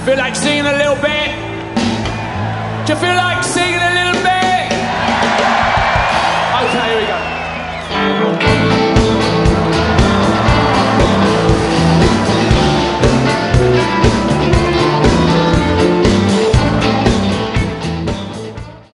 feel like singing a little bit? Do you feel like singing a